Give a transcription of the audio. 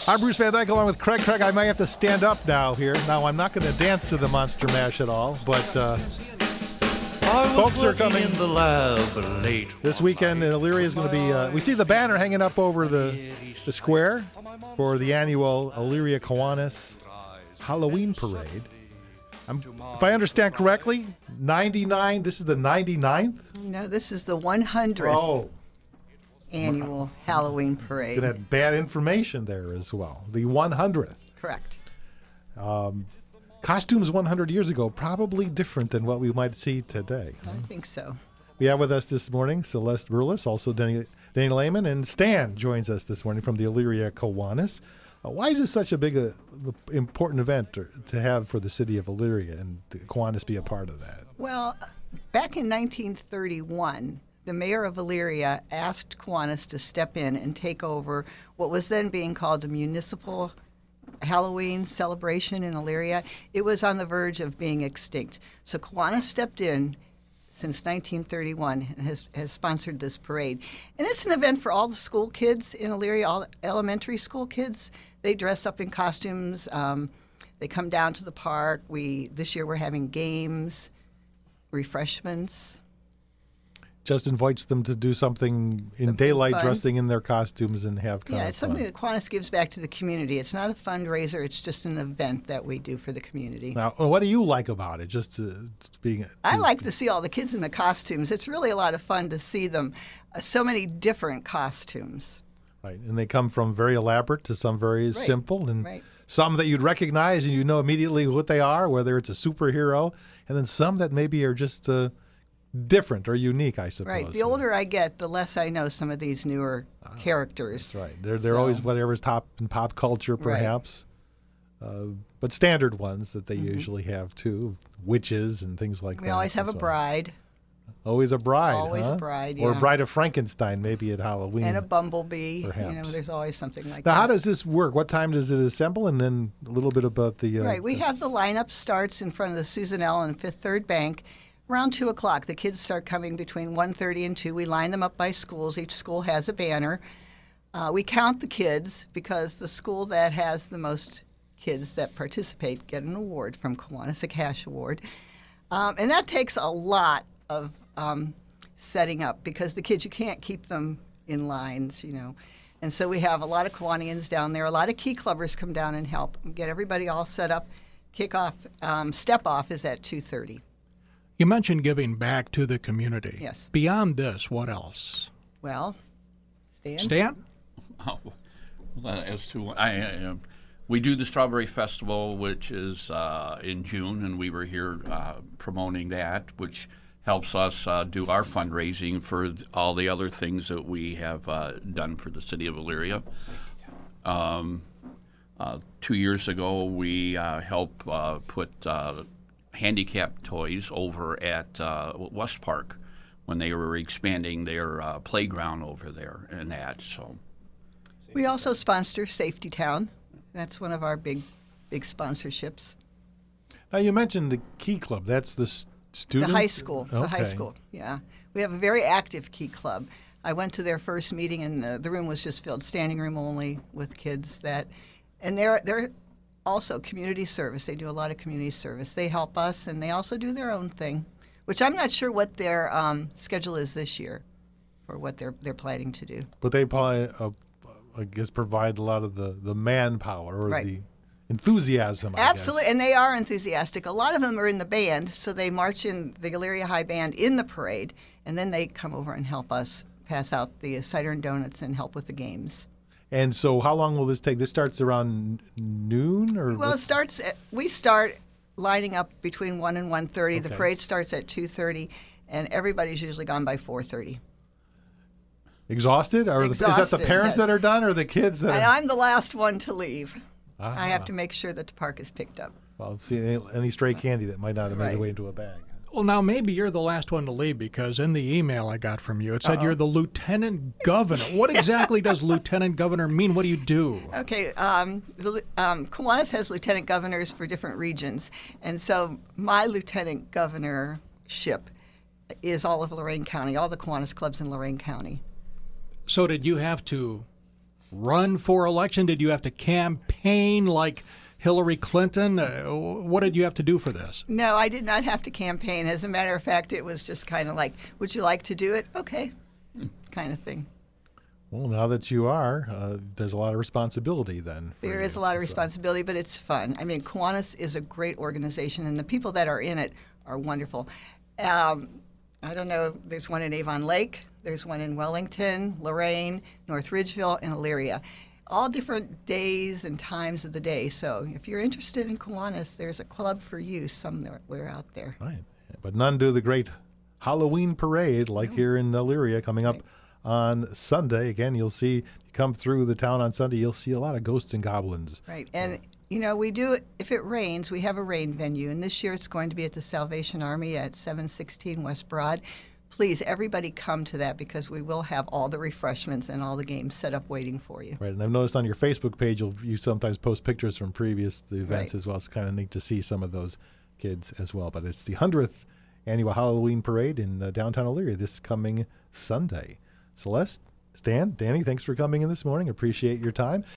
I'm Bruce Van Dyke along with Craig. Craig, I might have to stand up now here. Now, I'm not going to dance to the Monster Mash at all, but folks are coming in the lab late this weekend. Elyria is going to be, we see the banner hanging up over the square for the annual Elyria Kiwanis Halloween Parade. If I understand correctly, 99, this is the 99th? No, this is the 100th annual Halloween parade. It had bad information there as well. The 100th. Correct. Costumes 100 years ago, probably different than what we might see today. I think so. We have with us this morning Celeste Burles, also Danny Lehman, and Stan joins us this morning from the Elyria Kiwanis. Why is this such a big, important event to have for the city of Elyria and Kiwanis be a part of that? Well, back in 1931, the mayor of Elyria asked Kiwanis to step in and take over what was then being called the municipal Halloween celebration in Elyria. It was on the verge of being extinct. So Kiwanis stepped in since 1931 and has sponsored this parade. And it's an event for all the school kids in Elyria, all the elementary school kids. They dress up in costumes. They come down to the park. This year we're having games, refreshments. Just invites them to do something in daylight, fun. Dressing in their costumes and have kind of it's something that Kiwanis gives back to the community. It's not a fundraiser. It's just an event that we do for the community. Now, what do you like about it? I like to see all the kids in the costumes. It's really a lot of fun to see them. So many different costumes. Right, and they come from very elaborate to some very simple, and some that you'd recognize and you know immediately what they are, whether it's a superhero, and then some that maybe are just different or unique, I suppose. Right. The older I get, the less I know some of these newer characters. That's right. They're always whatever's top in pop culture, perhaps. But standard ones that they usually have, too. Witches and things like that. We always have a bride. Always a bride, Always a bride, yeah. Or a bride of Frankenstein, maybe at Halloween. And a bumblebee. Perhaps. There's always something like that. Now, how does this work? What time does it assemble? And then a little bit about the... Right. We have the lineup starts in front of the Susan L. and Fifth Third Bank. Around 2 o'clock, the kids start coming between 1:30 and 2. We line them up by schools. Each school has a banner. We count the kids because the school that has the most kids that participate get an award from Kiwanis, a cash award. And that takes a lot of setting up because the kids, you can't keep them in lines, And so we have a lot of Kiwanians down there. A lot of Key Clubbers come down and help get everybody all set up. Kickoff, step-off is at 2:30. You mentioned giving back to the community. Yes. Beyond this, what else? Well, Stan? Oh, we do the Strawberry Festival, which is in June, and we were here promoting that, which helps us do our fundraising for all the other things that we have done for the city of Elyria. 2 years ago, we helped put handicap toys over at West Park when they were expanding their playground over there and that. So we also sponsor Safety Town. That's one of our big sponsorships. Now you mentioned the Key Club. That's the student? The high school. Okay. The high school. Yeah, we have a very active Key Club. I went to their first meeting and the room was just filled, standing room only with kids and they're also community service. They do a lot of community service. They help us, and they also do their own thing, which I'm not sure what their schedule is this year for what they're planning to do. But they probably, I guess, provide a lot of the manpower or the enthusiasm, Absolutely, and they are enthusiastic. A lot of them are in the band, so they march in the Elyria High Band in the parade, and then they come over and help us pass out the cider and donuts and help with the games. And so how long will this take? This starts around noon? Well, we start lining up between 1 and 1:30. Okay. The parade starts at 2:30, and everybody's usually gone by 4:30. Exhausted? Is that the parents that are done or the kids that and are? I'm the last one to leave. I have to make sure that the park is picked up. Well, see, any stray candy that might not have made their way into a bag. Well, now maybe you're the last one to leave because in the email I got from you, it said you're the lieutenant governor. What exactly does lieutenant governor mean? What do you do? Okay, Kiwanis has lieutenant governors for different regions, and so my lieutenant governorship is all of Lorain County, all the Kiwanis clubs in Lorain County. So did you have to run for election? Did you have to campaign like Hillary Clinton? What did you have to do for this? No, I did not have to campaign. As a matter of fact, it was just kind of like, would you like to do it? Okay, kind of thing. Well, now that you are, there's a lot of responsibility then. There is a lot of responsibility, but it's fun. I mean, Kiwanis is a great organization, and the people that are in it are wonderful. I don't know, there's one in Avon Lake, there's one in Wellington, Lorain, North Ridgeville, and Elyria. All different days and times of the day. So if you're interested in Kiwanis, there's a club for you somewhere out there. Right. But none do the great Halloween parade like here in Elyria coming up on Sunday. Again, you'll see, you come through the town on Sunday, you'll see a lot of ghosts and goblins. Right. And, you know, we do, if it rains, we have a rain venue. And this year it's going to be at the Salvation Army at 716 West Broad. Please, everybody come to that because we will have all the refreshments and all the games set up waiting for you. Right. And I've noticed on your Facebook page, you sometimes post pictures from previous events as well. It's kind of neat to see some of those kids as well. But it's the 100th annual Halloween parade in downtown Elyria this coming Sunday. Celeste, Stan, Danny, thanks for coming in this morning. Appreciate your time.